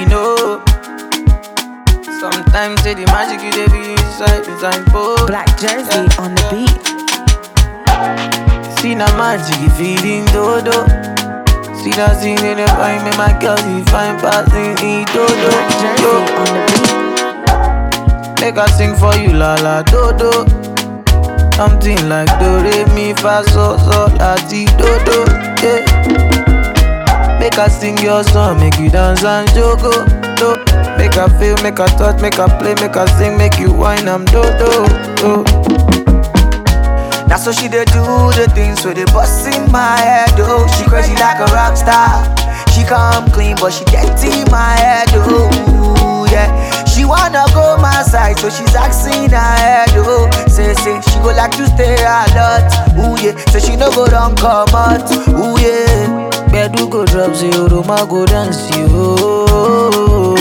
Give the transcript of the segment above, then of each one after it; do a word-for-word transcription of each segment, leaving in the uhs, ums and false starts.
you know. Sometimes say the magic you dey be inside, inside both. Black Jersey yeah, on the yeah. beat. See the magic you feeding dodo. See that scene in the fine, make my girl you fine passing in dodo. Black Jersey Yo. on the beat. Make I sing for you la la dodo. Something like do re mi fa so so la ti dodo. Yeah. Make I sing your song, make you dance and jogo. Do. Make I feel, make I touch, make I play, make I sing, make you whine, I'm dodo. Do. That's how she dey do the things with the bust in my head, oh. She crazy like a rock star. She come clean, but she get in my head, oh. Yeah. She wanna go my side, so she's asking her head, oh. Say, say, she go like to stay a lot, ooh yeah. So she no go down come out, ooh yeah. Bedu go drop zero, Roma go dance, yo.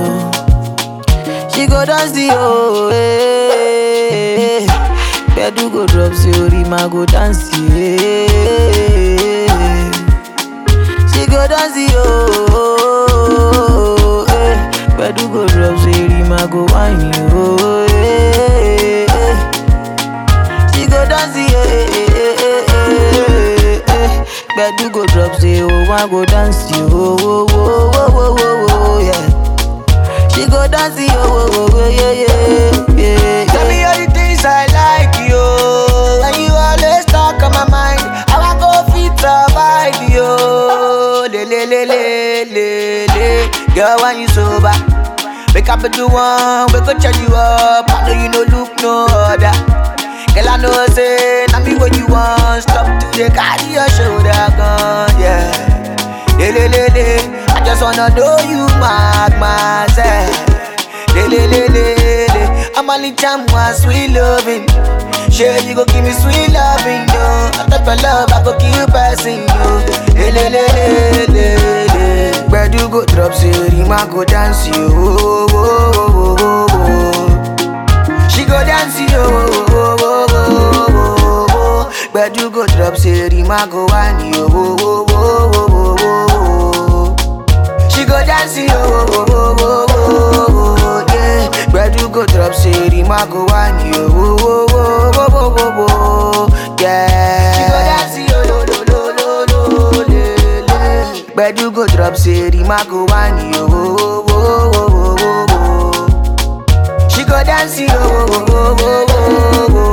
She go dance, yo, eh. Bedu go drop zero, Rima go dance, yeah. She go dance, yo, eh. Bedu go drop zero, Rima go wine, yo, eh. She go dance, yeah. Bedu go drop zero, one go dance, yo, oh, oh, oh, oh, oh, yeah. She go dance, yo, oh, oh, oh, yeah, yeah, yeah. Tell me all the things I like, yo. And you always talk on my mind. How I go fit survive, yo. Le le le le le le. Girl, when you sober, wake up at the one, we go charge you up. I know you no look no other. Girl, I know say, now me what you want. Stop to the carry your shoulder gun, yeah. Le le le le. I just wanna know you mark myself. Le le le le le. I'm only time one sweet loving. Sure you go give me sweet loving, yo. I thought for love I go keep passing you. Le le le le le le. Where do you go drop zero, Rima go dance you. Oh, oh, oh, oh, oh. She go dance you. Oh, oh, oh, oh, oh, oh. Where do you go drop zero, Rima go wine you. Oh, oh, oh, oh, oh, oh. She go dance you. Oh, oh, oh, oh, oh, oh, yeah. Where do you go drop zero, Rima go wine you. Oh, oh, oh, oh, oh, oh, oh, yeah. She go dance you. Oh, lo, lo, lo, lo, lo, le. Where do you go drop zero, Rima go wine you. Oh, oh, oh, oh, oh, oh. She go dance you. Oh, oh, oh, oh, oh, oh.